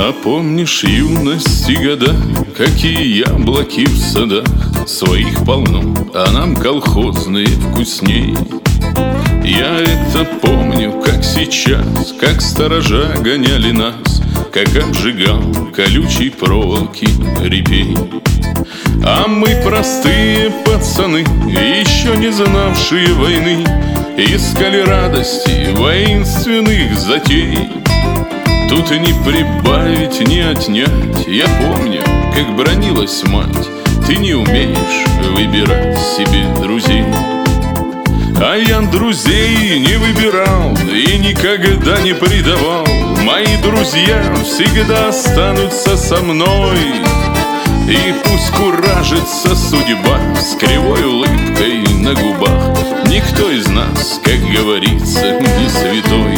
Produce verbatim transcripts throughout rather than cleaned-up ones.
А помнишь юность и года, какие яблоки в садах? Своих полно, а нам колхозные вкусней. Я это помню, как сейчас, как сторожа гоняли нас, как обжигал колючей проволоки репей. А мы простые пацаны, еще не знавшие войны, искали радости воинственных затей. Тут и не прибавить, не отнять. Я помню, как бранилась мать: ты не умеешь выбирать себе друзей. А я друзей не выбирал и никогда не предавал. Мои друзья всегда останутся со мной. И пусть куражится судьба с кривой улыбкой на губах, никто из нас, как говорится, не святой.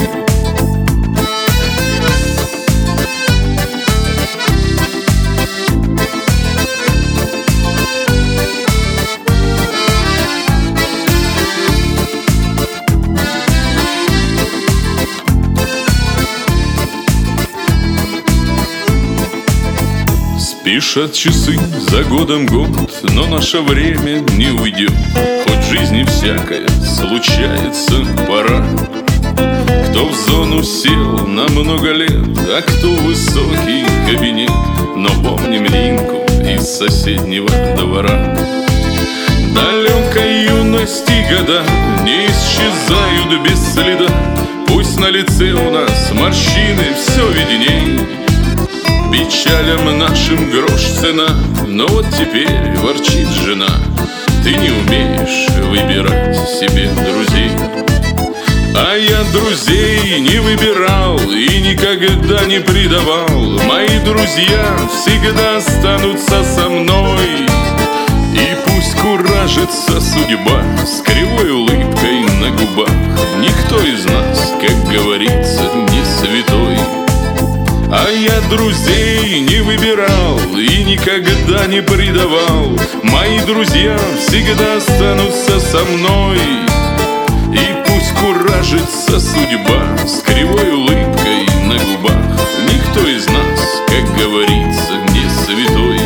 Спешат часы, за годом год, но наше время не уйдет. Хоть в жизни всякое случается пора. Кто в зону сел на много лет, а кто в высокий кабинет, но помним Линку из соседнего двора. Далекой юности года не исчезают без следа. Пусть на лице у нас морщины все видней. Печалям нашим грош цена, но вот теперь ворчит жена: ты не умеешь выбирать себе друзей. А я друзей не выбирал и никогда не предавал. Мои друзья всегда останутся со мной. И пусть куражится судьба с кривой улыбкой на губах, никто из нас, как говорится, не святой. А я друзей не выбирал и никогда не предавал. Мои друзья всегда останутся со мной. И пусть куражится судьба с кривой улыбкой на губах, никто из нас, как говорится, не святой.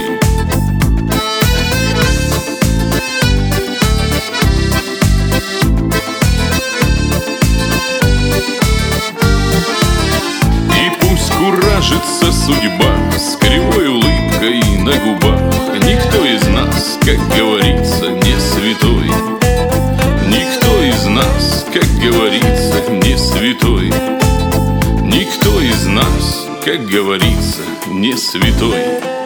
Куражится судьба с кривой улыбкой на губах, никто из нас, как говорится, не святой. Никто из нас, как говорится, не святой. Никто из нас, как говорится, не святой.